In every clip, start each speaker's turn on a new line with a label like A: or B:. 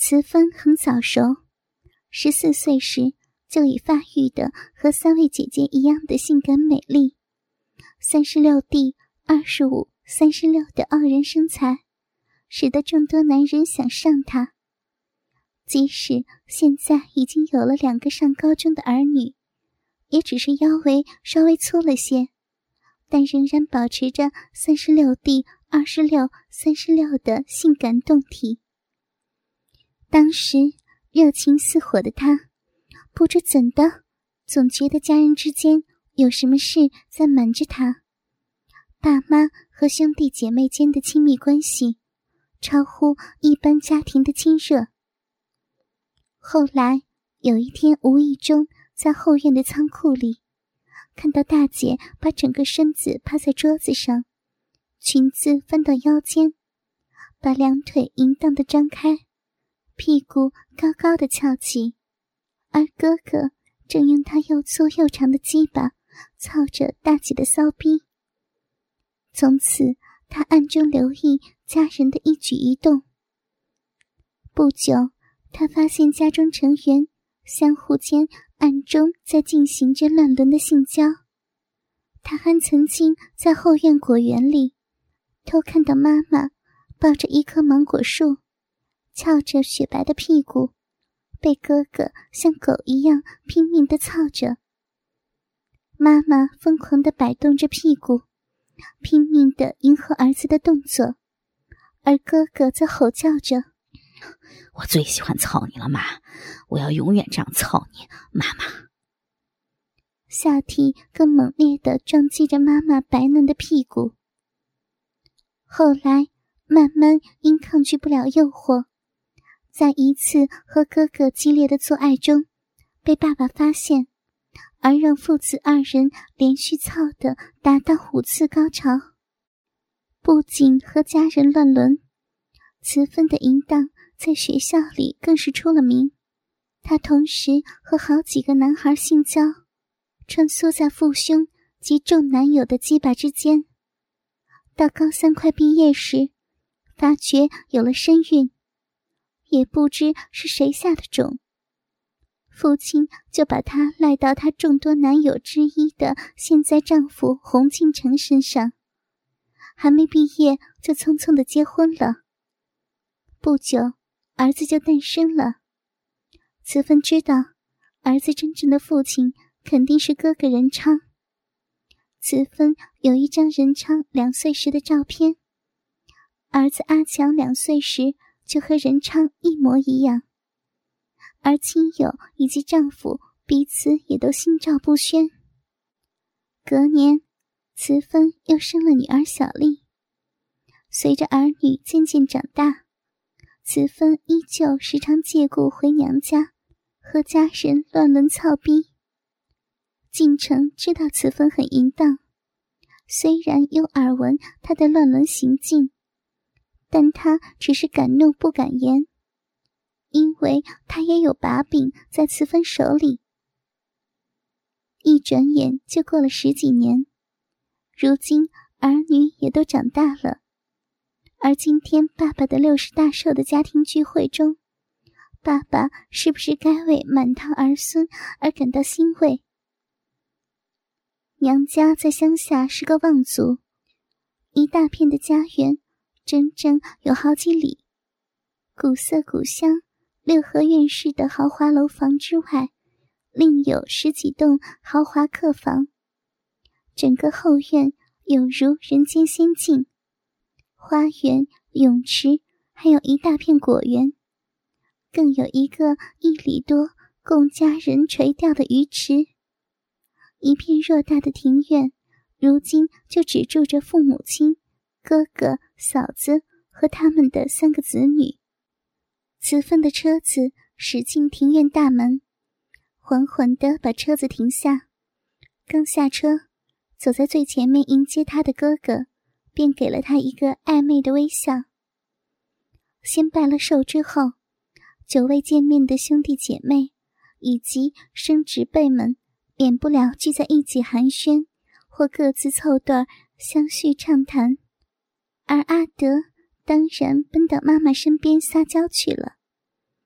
A: 慈芬很早熟，14岁时就已发育的和3位姐姐一样的性感美丽，36D、25、36的傲人身材，使得众多男人想上她。即使现在已经有了2个上高中的儿女，也只是腰围稍微粗了些，但仍然保持着 36D、26、36的性感动体。当时热情似火的她，不知怎的，总觉得家人之间有什么事在瞒着她。爸妈和兄弟姐妹间的亲密关系，超乎一般家庭的亲热。后来有一天无意中在后院的仓库里，看到大姐把整个身子趴在桌子上，裙子翻到腰间，把2腿淫荡地张开，屁股高高的翘起，而哥哥正用他又粗又长的鸡巴操着大姐的骚逼。从此他暗中留意家人的一举一动。不久，他发现家中成员相互间暗中在进行着乱伦的性交。他还曾经在后院果园里偷看到妈妈抱着一棵芒果树，翘着雪白的屁股，被哥哥像狗一样拼命地操着。妈妈疯狂地摆动着屁股，拼命地迎合儿子的动作，而哥哥则吼叫着：
B: 我最喜欢操你了，妈，我要永远这样操你，妈妈。
A: 下体更猛烈地撞击着妈妈白嫩的屁股。后来慢慢因抗拒不了诱惑，在一次和哥哥激烈的做爱中被爸爸发现，而让父子2人连续操的达到5次高潮。不仅和家人乱伦，慈芬的淫荡在学校里更是出了名。她同时和好几个男孩性交，穿梭在父兄及众男友的鸡巴之间。到高3快毕业时，发觉有了身孕，也不知是谁下的种，父亲就把她赖到她众多男友之一的现在丈夫洪敬成身上，还没毕业就匆匆地结婚了。不久，儿子就诞生了。慈芬知道，儿子真正的父亲肯定是哥哥任昌。慈芬有一张任昌2岁时的照片，儿子阿强2岁时就和任昌一模一样，而亲友以及丈夫彼此也都心照不宣。隔年，慈芬又生了女儿小丽。随着儿女渐渐长大，慈芬依旧时常借故回娘家，和家人乱伦操逼。晋城知道慈芬很淫荡，虽然有耳闻她的乱伦行径，但他只是敢怒不敢言，因为他也有把柄在慈芬手里。一转眼就过了10几年，如今儿女也都长大了，而今天爸爸的60大寿的家庭聚会中，爸爸是不是该为满堂儿孙而感到欣慰？娘家在乡下是个望族，一大片的家园，整整有好几里。古色古香6合院式的豪华楼房之外，另有10几栋豪华客房。整个后院有如人间仙境，花园、泳池，还有一大片果园，更有一个1里多供家人垂钓的鱼池。一片偌大的庭院，如今就只住着父母亲、哥哥、嫂子和他们的3个子女。慈芬的车子驶进庭院大门，缓缓地把车子停下。刚下车，走在最前面迎接他的哥哥便给了他一个暧昧的微笑。先拜了寿之后，久未见面的兄弟姐妹以及生侄辈们免不了聚在一起寒暄，或各自凑对相叙畅谈，而阿德当然奔到妈妈身边撒娇去了。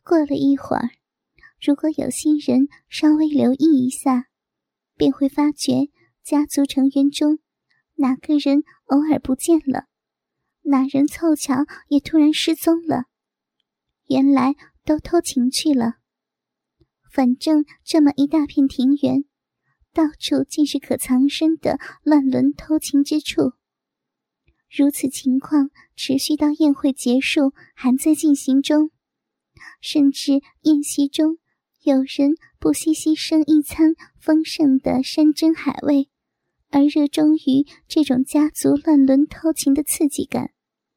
A: 过了一会儿，如果有心人稍微留意一下，便会发觉家族成员中哪个人偶尔不见了，哪人凑巧也突然失踪了，原来都偷情去了。反正这么一大片庭园，到处尽是可藏身的乱伦偷情之处。如此情况持续到宴会结束还在进行中，甚至宴席中有人不惜牺牲一餐丰盛的山珍海味，而热衷于这种家族乱伦偷情的刺激感。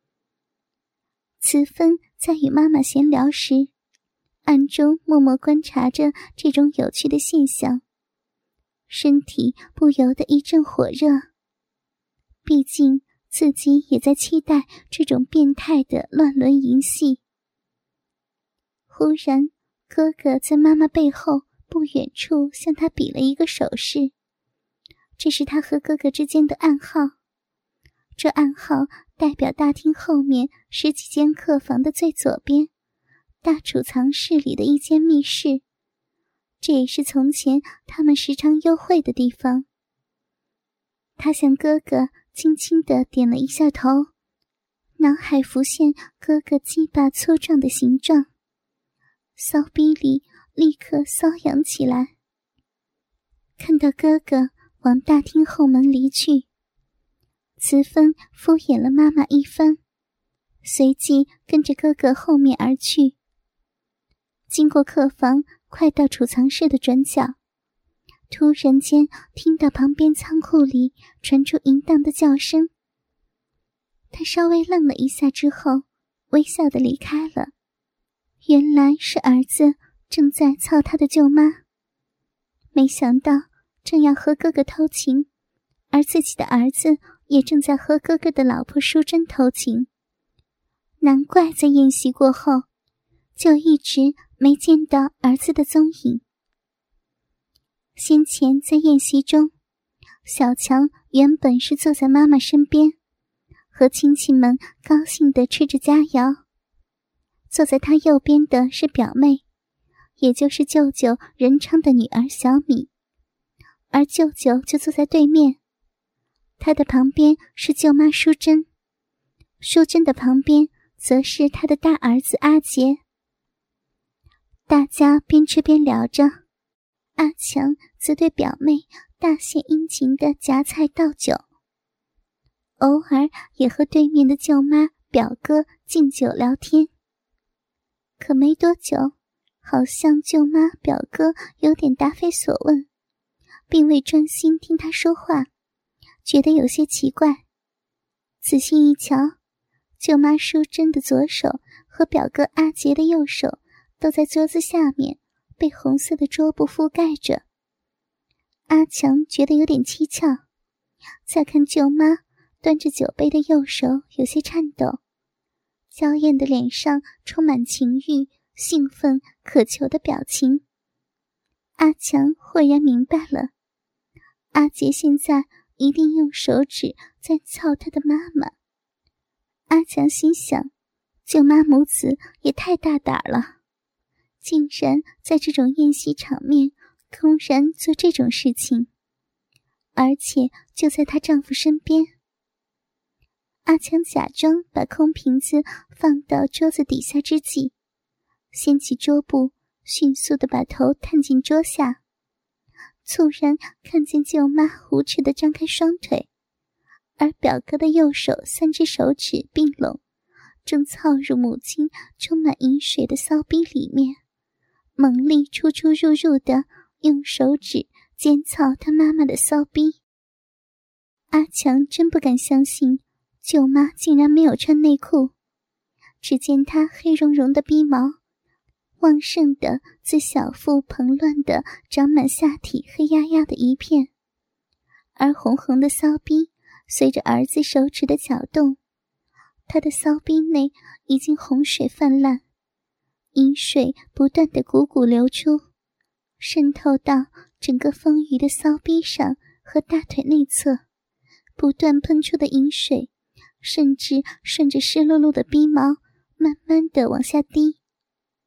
A: 慈芬在与妈妈闲聊时，暗中默默观察着这种有趣的现象，身体不由得一阵火热。毕竟自己也在期待这种变态的乱伦淫戏。忽然，哥哥在妈妈背后不远处向她比了一个手势，这是他和哥哥之间的暗号。这暗号代表大厅后面10几间客房的最左边，大储藏室里的一间密室，这也是从前他们时常幽会的地方。他向哥哥轻轻地点了一下头，脑海浮现哥哥鸡巴粗壮的形状，骚逼里立刻瘙痒起来。看到哥哥往大厅后门离去，慈芬敷衍了妈妈一番，随即跟着哥哥后面而去。经过客房，快到储藏室的转角，突然间听到旁边仓库里传出淫荡的叫声。他稍微愣了一下之后，微笑地离开了。原来是儿子正在操他的舅妈，没想到正要和哥哥偷情，而自己的儿子也正在和哥哥的老婆淑珍偷情。难怪在宴席过后就一直没见到儿子的踪影。先前在宴席中，小强原本是坐在妈妈身边，和亲戚们高兴地吃着佳肴。坐在他右边的是表妹，也就是舅舅任昌的女儿小米，而舅舅就坐在对面。他的旁边是舅妈淑珍，淑珍的旁边则是他的大儿子阿杰。大家边吃边聊着，阿强则对表妹大献殷勤地夹菜倒酒，偶尔也和对面的舅妈表哥敬酒聊天。可没多久，好像舅妈表哥有点答非所问，并未专心听他说话，觉得有些奇怪。仔细一瞧，舅妈淑珍的左手和表哥阿杰的右手都在桌子下面被红色的桌布覆盖着。阿强觉得有点蹊跷，再看舅妈端着酒杯的右手有些颤抖，娇艳的脸上充满情欲、兴奋、渴求的表情。阿强豁然明白了，阿杰现在一定用手指在操他的妈妈。阿强心想，舅妈母子也太大胆了，竟然在这种宴席场面公然做这种事情，而且就在她丈夫身边。阿强假装把空瓶子放到桌子底下之际，掀起桌布，迅速地把头探进桌下，猝然看见舅妈无耻地张开双腿，而表哥的右手3只手指并拢，正操入母亲充满饮水的骚逼里面，猛力出出入入地用手指尖操他妈妈的骚逼。阿强真不敢相信舅妈竟然没有穿内裤，只见她黑茸茸的逼毛旺盛地自小腹蓬乱地长满下体黑压压的一片，而红红的骚逼随着儿子手指的搅动，他的骚逼内已经洪水泛滥，饮水不断地汩汩流出，渗透到整个丰腴的骚逼上和大腿内侧，不断喷出的饮水甚至顺着湿漉漉的逼毛慢慢地往下滴。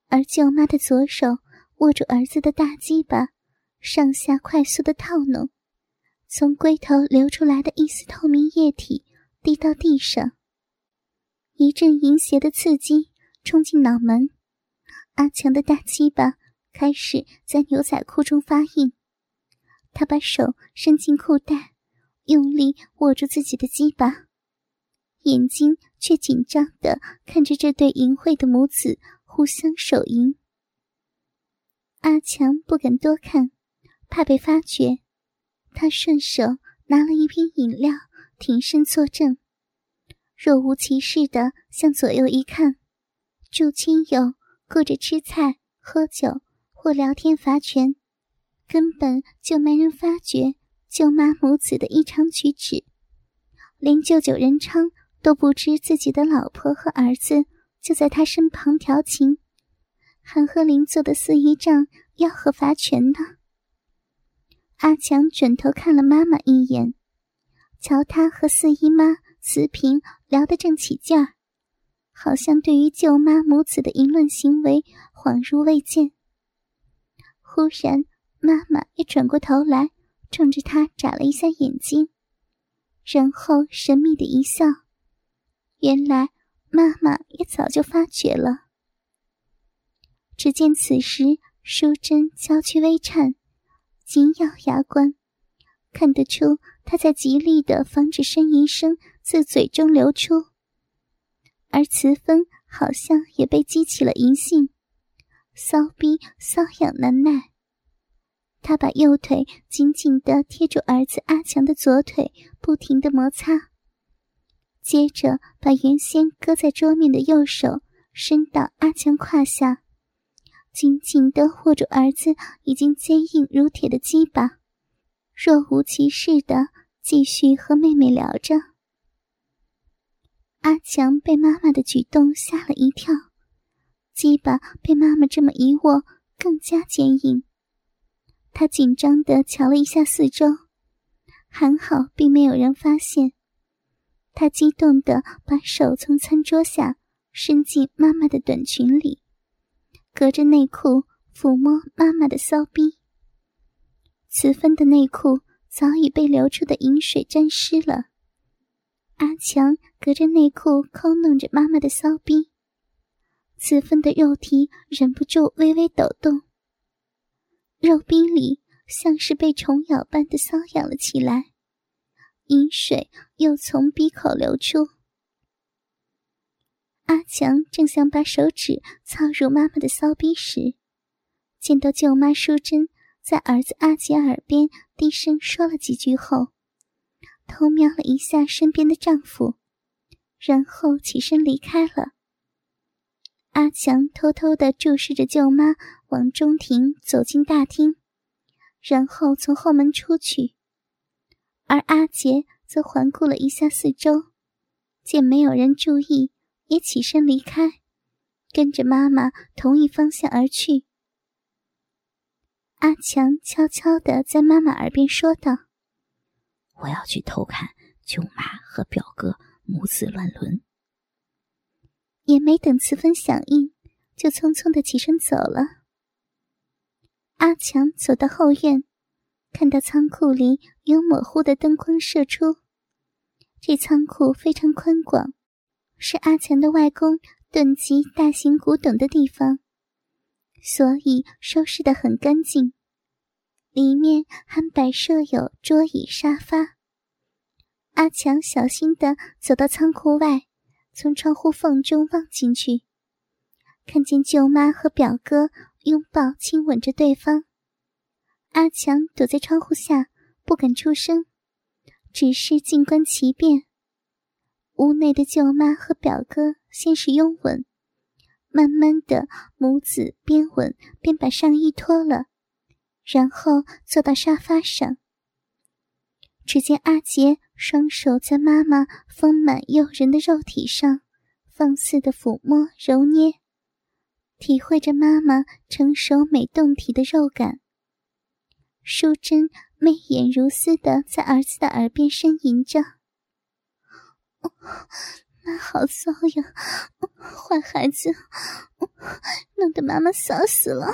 A: 而舅妈的左手握住儿子的大鸡巴，上下快速的套弄，从龟头流出来的一丝透明液体滴到地上。一阵淫邪的刺激冲进脑门，阿强的大鸡巴开始在牛仔裤中发硬。他把手伸进裤袋，用力握住自己的鸡巴，眼睛却紧张地看着这对淫秽的母子互相手淫。阿强不敢多看，怕被发觉，他顺手拿了一瓶饮料，挺身坐正，若无其事地向左右一看，诸亲友顾着吃菜、喝酒或聊天罚拳，根本就没人发觉舅妈母子的异常举止，连舅舅任昌都不知自己的老婆和儿子就在他身旁调情，还和邻座的四姨丈吆喝罚拳呢。阿强转头看了妈妈一眼，瞧他和四姨妈慈平聊得正起劲儿，好像对于舅妈母子的淫乱行为恍如未见。忽然妈妈也转过头来，冲着他眨了一下眼睛，然后神秘的一笑，原来妈妈也早就发觉了。只见此时淑珍娇躯微颤，紧咬牙关，看得出她在极力地防止呻吟声自嘴中流出，而慈芬好像也被激起了淫性，骚逼瘙痒难耐。他把右腿紧紧地贴住儿子阿强的左腿，不停地摩擦，接着把原先搁在桌面的右手伸到阿强胯下，紧紧地握住儿子已经坚硬如铁的鸡巴，若无其事地继续和妹妹聊着。阿强被妈妈的举动吓了一跳，鸡巴被妈妈这么一握更加坚硬。他紧张地瞧了一下四周，还好并没有人发现。他激动地把手从餐桌下伸进妈妈的短裙里，隔着内裤抚摸妈妈的骚逼。慈芬的内裤早已被流出的淫水沾湿了，阿强隔着内裤抠弄着妈妈的骚逼，慈芬的肉体忍不住微微抖动，肉壁里像是被虫咬般的瘙痒了起来，淫水又从鼻口流出。阿强正想把手指操入妈妈的骚逼时，见到舅妈淑珍在儿子阿杰耳边低声说了几句后，偷瞄了一下身边的丈夫，然后起身离开了。阿强偷偷地注视着舅妈往中庭走进大厅，然后从后门出去，而阿杰则环顾了一下四周，见没有人注意，也起身离开，跟着妈妈同一方向而去。阿强悄悄地在妈妈耳边说道：“
B: 我要去偷看舅妈和表哥母子乱伦。”
A: 也没等慈芬响应，就匆匆地起身走了。阿强走到后院，看到仓库里有模糊的灯光射出。这仓库非常宽广，是阿强的外公囤积大型古董的地方，所以收拾得很干净，里面还摆设有桌椅沙发。阿强小心地走到仓库外，从窗户缝中望进去，看见舅妈和表哥拥抱亲吻着对方。阿强躲在窗户下，不敢出声，只是静观其变。屋内的舅妈和表哥先是拥吻，慢慢的母子边吻边把上衣脱了，然后坐到沙发上。只见阿杰双手在妈妈丰满诱人的肉体上放肆的抚摸揉捏，体会着妈妈成熟美动体的肉感。淑珍媚眼如丝的在儿子的耳边呻吟着：“妈好骚呀，坏孩子， 弄得妈妈骚死了。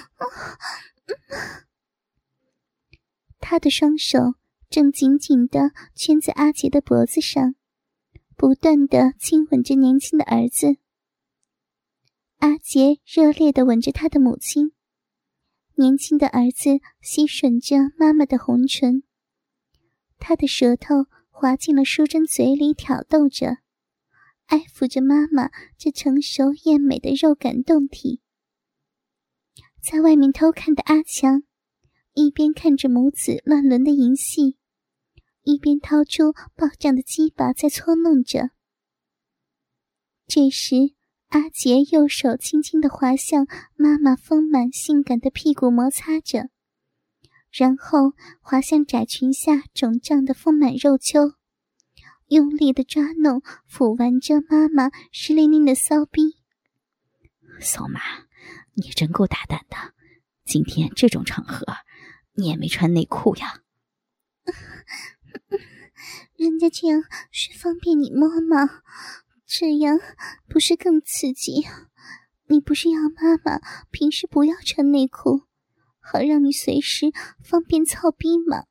A: 他的双手正紧紧地圈在阿杰的脖子上，不断地亲吻着年轻的儿子。阿杰热烈地吻着他的母亲，年轻的儿子吸吮着妈妈的红唇，他的舌头滑进了淑珍嘴里，挑逗着，爱抚着妈妈这成熟艳美的肉感胴体。在外面偷看的阿强一边看着母子乱伦的淫戏，一边掏出爆胀的鸡巴在搓弄着。这时阿杰右手轻轻地滑向妈妈丰满性感的屁股，摩擦着，然后滑向窄裙下肿胀的丰满肉丘，用力地抓弄抚玩着妈妈湿淋淋的骚逼。
B: 骚妈，你真够大胆的，今天这种场合你也没穿内裤呀。
A: 人家这样是方便你摸吗？这样不是更刺激？你不是要妈妈平时不要穿内裤，好让你随时方便操逼吗？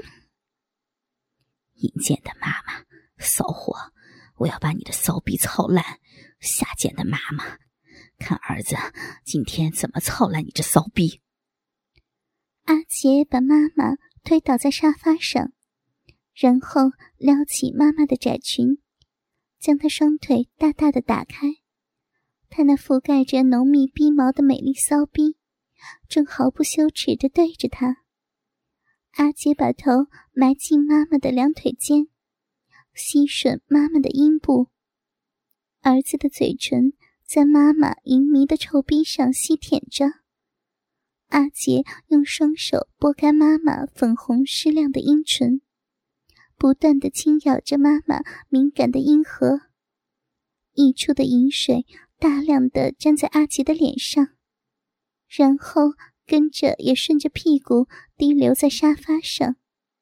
B: 淫贱的妈妈，骚货，我要把你的骚逼操烂！下贱的妈妈，看儿子今天怎么操烂你这骚逼！
A: 阿杰把妈妈推倒在沙发上，然后撩起妈妈的窄裙，将她双腿大大的打开。她那覆盖着浓密逼毛的美丽骚逼正毫不羞耻地对着她。阿杰把头埋进妈妈的两腿间，吸吮妈妈的阴部。儿子的嘴唇在妈妈淫迷的臭逼上吸舔着。阿杰用双手拨开妈妈粉红湿亮的阴唇，不断地轻咬着妈妈敏感的阴核，溢出的淫水大量地沾在阿杰的脸上，然后跟着也顺着屁股滴流在沙发上。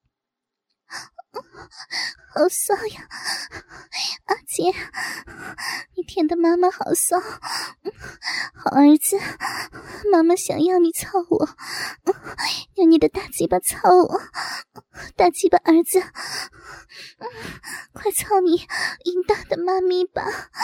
A: 好骚呀，阿杰，你舔的妈妈好骚。好儿子，妈妈想要你操我，用你的大鸡巴操我，大鸡巴儿子，快操你淫荡的妈咪吧。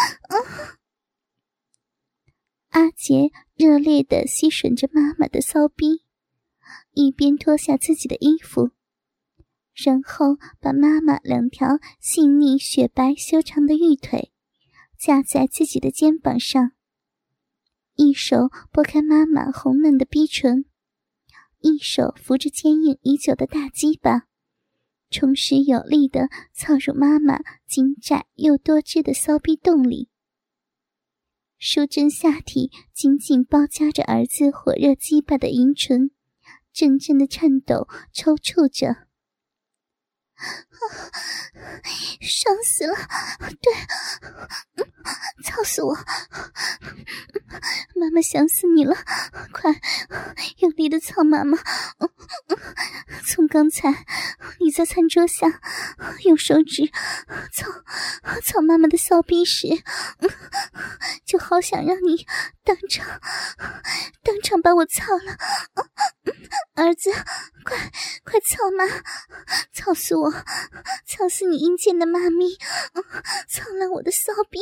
A: 阿杰热烈地吸吮着妈妈的骚逼，一边脱下自己的衣服，然后把妈妈两条细腻雪白修长的玉腿架在自己的肩膀上，一手拨开妈妈红嫩的逼唇，一手扶着坚硬已久的大鸡巴，充实有力地操入妈妈紧窄又多汁的骚逼洞里。淑珍下体紧紧包夹着儿子火热鸡巴的银唇，阵阵的颤抖抽搐着。爽死了，对，操死我，妈妈想死你了，快用力的操妈妈。从刚才你在餐桌下用手指操妈妈的骚逼时，就好想让你当场把我操了。儿子，快操妈，操死我，操死你阴间的妈咪，操烂我的骚逼。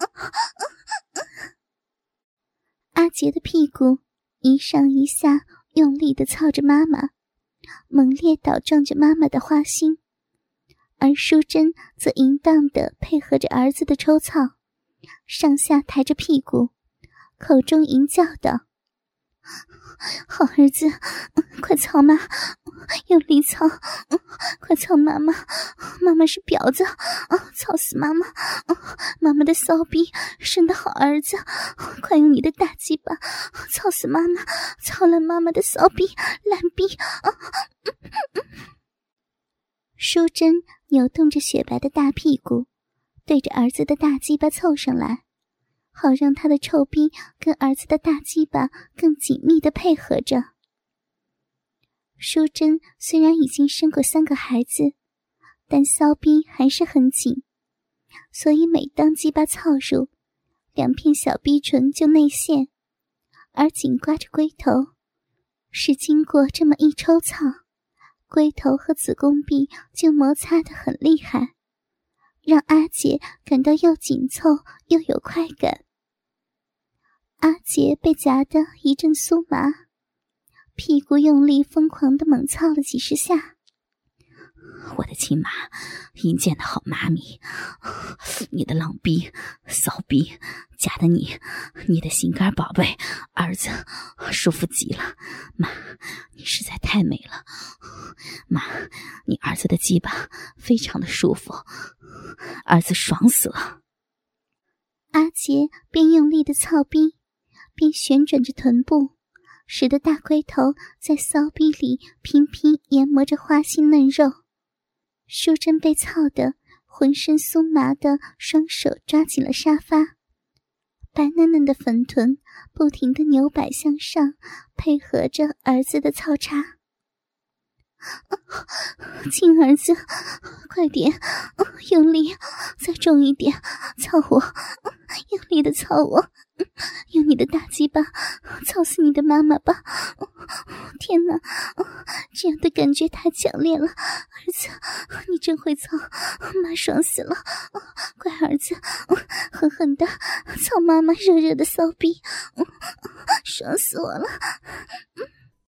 A: 阿杰的屁股一上一下用力地操着妈妈，猛烈倒撞着妈妈的花心，而淑珍则淫荡地配合着儿子的抽操，上下抬着屁股，口中淫叫道：好儿子，快操妈，用力操，快操妈妈，妈妈是婊子，操死妈妈，妈妈的骚逼生的好儿子，快用你的大鸡巴操死妈妈，操烂妈妈的骚逼烂逼。淑珍扭动着雪白的大屁股，对着儿子的大鸡巴凑上来，好让他的臭逼跟儿子的大鸡巴更紧密地配合着。淑珍虽然已经生过3个孩子，但骚逼还是很紧，所以每当鸡巴操入， 两片小逼唇就内陷，而紧刮着龟头。是经过这么一抽草，龟头和子宫壁就摩擦得很厉害，让阿杰感到又紧凑又有快感。阿杰被夹得一阵酥麻，屁股用力疯狂地猛操了几十下。
B: 我的亲妈，阴间的好妈咪，你的浪逼骚逼夹得你的心肝宝贝儿子舒服极了。妈，你实在太美了。妈，你儿子的鸡巴非常的舒服，儿子爽死了。
A: 阿杰边用力的操逼，边旋转着臀部，使得大龟头在骚逼里频频研磨着花心嫩肉。淑珍被操得浑身酥麻的双手抓紧了沙发，白嫩嫩的粉臀不停地扭摆向上，配合着儿子的操插。亲儿子，快点，用力，再重一点，操我，用力的操我，用你的大鸡巴操死你的妈妈吧！天哪，这样的感觉太强烈了，儿子，你真会操，妈爽死了！乖儿子，狠狠的操妈妈热热的骚逼，爽死我了！